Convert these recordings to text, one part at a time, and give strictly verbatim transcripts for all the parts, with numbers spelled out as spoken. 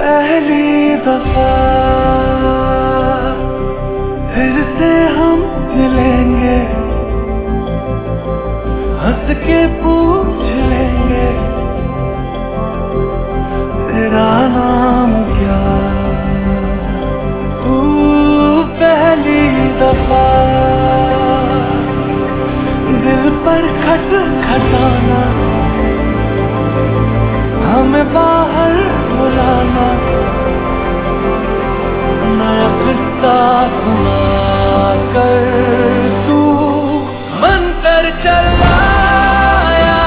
पहली दफा फिर से हम मिलेंगे, हंस के पूछ लेंगे तेरा नाम क्या। तू पहली दफा दिल पर खट खटाना, हमें बाहर बुलाना, नया किस्सा सुना कर तू मंतर चलाया,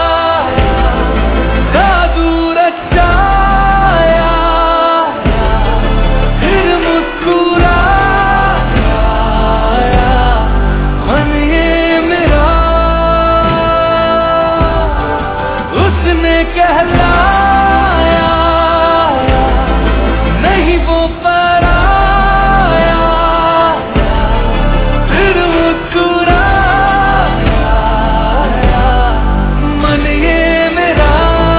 जादू रचाया, फिर मुस्कुराया, मन ये मेरा उसने कहलाया, नहीं वो पराया, फिर मुस्कुराया, मन ये मेरा।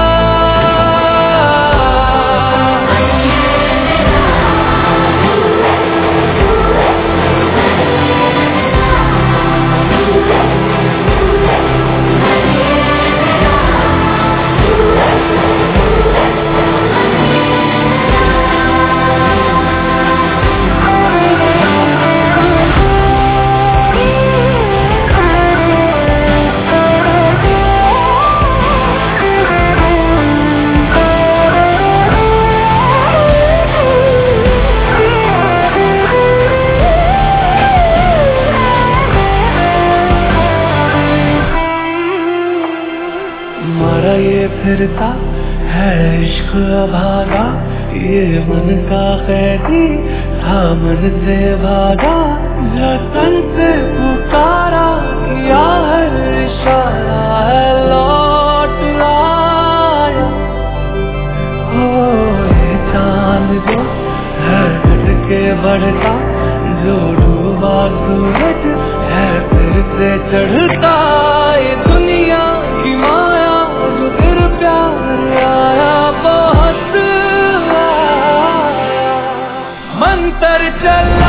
हमारा ये फिरता है इश्क अभागा, ये मन का कैदी था मन से भागा, जतन से पुकारा किया हर इशारा है लौट आया। हो ये चांद जो है घट के बढ़ता, जो डूबा सूरज है फिर से चढ़ता, ये दुनिया की माया जो फिर प्यार आया बहुत आया, मंतर चला